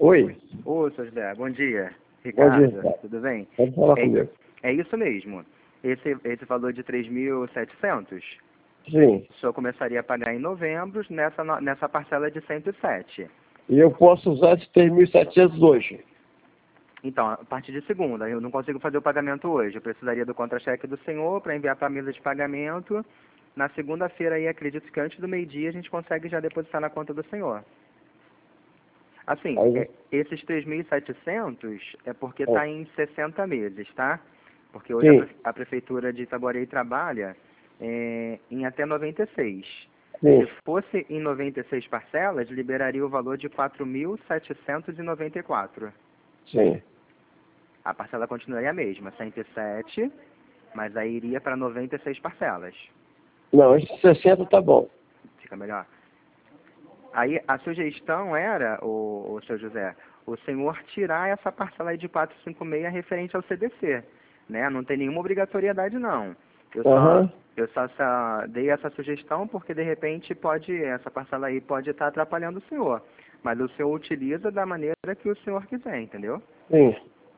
Oi. Ô, seu José, bom dia. Bom dia, Ricardo, Ricardo. tudo bem? Pode falar comigo. É isso mesmo. Esse valor de 3.700, Sim. o senhor começaria a pagar em novembro nessa parcela de 107. E eu posso usar esses 3.700 hoje. Então, a partir de segunda, eu não consigo fazer o pagamento hoje. Eu precisaria do contra-cheque do senhor para enviar para a mesa de pagamento. Na segunda-feira, aí, acredito que antes do meio-dia, a gente consegue já depositar na conta do senhor. Assim, Aí, esses 3.700 é porque ó, está em 60 meses, tá? Porque hoje sim, a Prefeitura de Itaboraí trabalha em até 96. Se sim, fosse em 96 parcelas, liberaria o valor de 4.794. sim. A parcela continuaria a mesma, 107, mas aí iria para 96 parcelas. Não, esses 60 tá bom. Fica melhor? Aí a sugestão era, o seu José, o senhor tirar essa parcela aí de 456 referente ao CDC, né? Não tem nenhuma obrigatoriedade não. Eu só, Aham. eu só dei essa sugestão porque de repente essa parcela aí pode estar atrapalhando o senhor. Mas o senhor utiliza da maneira que o senhor quiser, entendeu? Sim.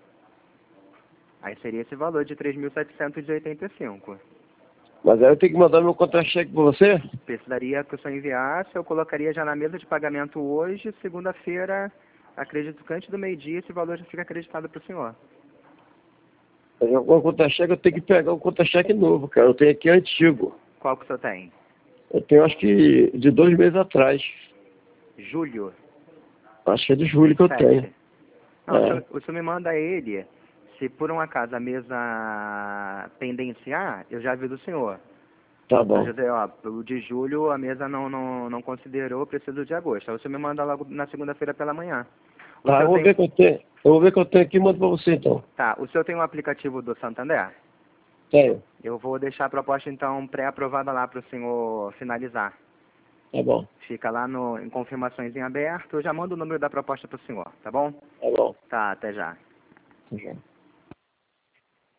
Aí seria esse valor de 3.785. Mas aí eu tenho que mandar meu contra-cheque pra você? Precisaria que o senhor enviasse, eu colocaria já na mesa de pagamento hoje, segunda-feira, acredito que antes do meio-dia, esse valor já fica acreditado para o senhor. Mas o contra-cheque eu tenho que pegar um contra-cheque novo, cara. Eu tenho aqui antigo. Qual que o senhor tem? Eu tenho acho que de 2 meses atrás. Julho, Acho que é de julho que eu tenho. 27. Não, É, o senhor me manda ele. Se por um acaso a mesa pendenciar, eu já aviso o senhor. tá Seu bom. José, ó, o de julho a mesa não considerou, preciso de agosto. Aí o senhor me manda logo na segunda-feira pela manhã. O Tá, eu senhor vou tem, ver que eu tenho. Eu vou ver que eu tenho aqui e mando pra você então. tá, o senhor tem um aplicativo do Santander? Tenho. Eu vou deixar a proposta, então, pré-aprovada lá para o senhor finalizar. Tá bom. Fica lá em confirmações em aberto. Eu já mando o número da proposta para o senhor, tá bom? Tá bom. Tá, até já. Tá bom.